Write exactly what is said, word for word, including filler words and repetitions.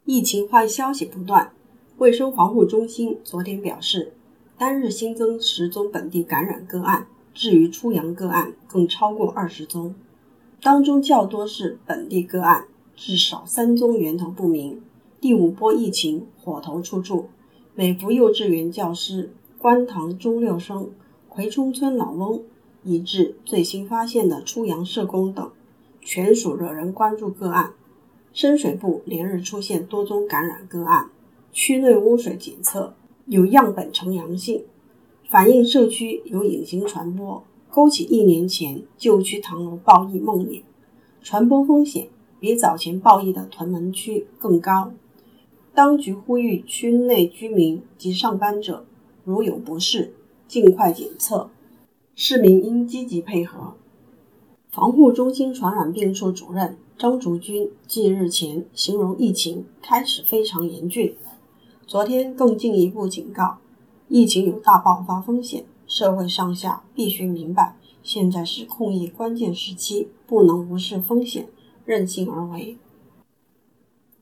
疫情坏消息不断，卫生防护中心昨天表示，单日新增十宗本地感染个案，至于出阳个案更超过二十宗，当中较多是本地个案，至少三宗源头不明。第五波疫情火头处处，美孚幼稚园教师、观塘中六生、葵涌村老翁，以至最新发现的出阳社工等，全属惹人关注个案。深水埗连日出现多宗感染个案，区内污水检测有样本呈阳性，反映社区有隐形传播，勾起一年前旧区唐楼爆疫梦魇，传播风险比早前爆疫的屯门区更高。当局呼吁区内居民及上班者如有不适，尽快检测，市民应积极配合。防护中心传染病处主任张竹君继日前形容疫情开始非常严峻，昨天更进一步警告，疫情有大爆发风险，社会上下必须明白，现在是控疫关键时期，不能无视风险，任性而为。